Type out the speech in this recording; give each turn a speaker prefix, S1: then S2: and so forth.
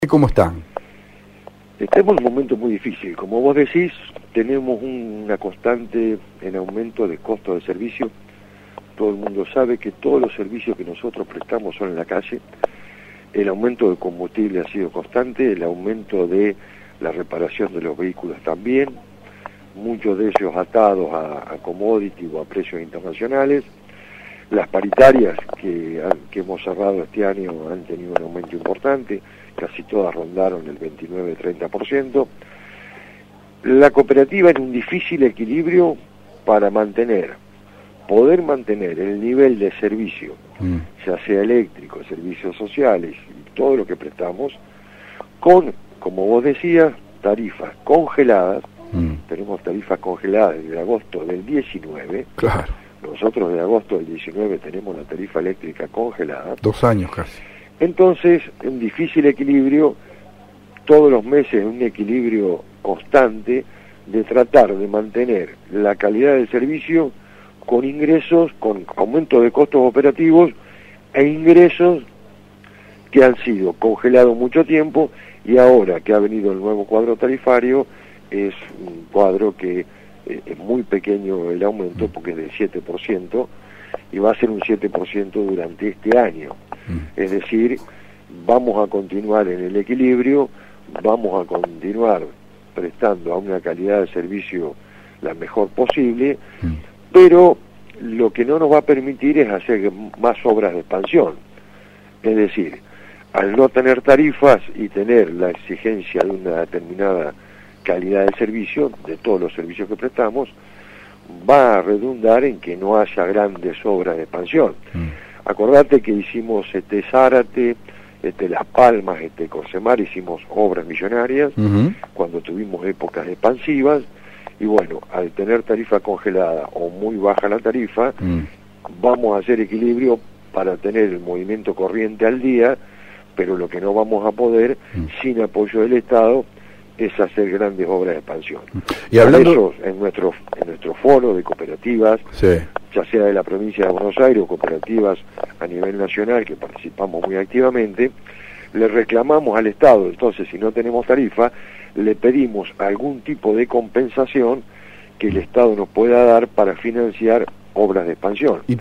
S1: ¿Cómo están?
S2: Estamos en un momento muy difícil. Como vos decís, tenemos una constante en aumento de costo de servicio. Todo el mundo sabe que todos los servicios que nosotros prestamos son en la calle. El aumento de combustible ha sido constante, el aumento de la reparación de los vehículos también, muchos de ellos atados a commodity o a precios internacionales. Las paritarias que hemos cerrado este año han tenido un aumento importante, casi todas rondaron el 29-30%. La cooperativa en un difícil equilibrio para poder mantener el nivel de servicio, ya sea eléctrico, servicios sociales y todo lo que prestamos, con, como vos decías, tarifas congeladas. Tenemos tarifas congeladas desde agosto del 19.
S1: Claro.
S2: Nosotros de agosto del 19 tenemos la tarifa eléctrica congelada.
S1: 2 años casi.
S2: Entonces, en difícil equilibrio, todos los meses un equilibrio constante de tratar de mantener la calidad del servicio con ingresos, con aumento de costos operativos e ingresos que han sido congelados mucho tiempo, y ahora que ha venido el nuevo cuadro tarifario, es un cuadro que es muy pequeño el aumento, porque es del 7%, y va a ser un 7% durante este año. Es decir, vamos a continuar en el equilibrio, vamos a continuar prestando a una calidad de servicio la mejor posible, pero lo que no nos va a permitir es hacer más obras de expansión. Es decir, al no tener tarifas y tener la exigencia de una determinada calidad de servicio, de todos los servicios que prestamos, va a redundar en que no haya grandes obras de expansión. Acordate que hicimos Zárate, Las Palmas, Corsemar, hicimos obras millonarias cuando tuvimos épocas expansivas, y bueno, al tener tarifa congelada o muy baja la tarifa, vamos a hacer equilibrio para tener el movimiento corriente al día, pero lo que no vamos a poder, sin apoyo del Estado, es hacer grandes obras de expansión. Y hablando en nuestro foro de cooperativas, ya sea de la provincia de Buenos Aires o cooperativas a nivel nacional, que participamos muy activamente, le reclamamos al Estado. Entonces, si no tenemos tarifa, le pedimos algún tipo de compensación que el Estado nos pueda dar para financiar obras de expansión.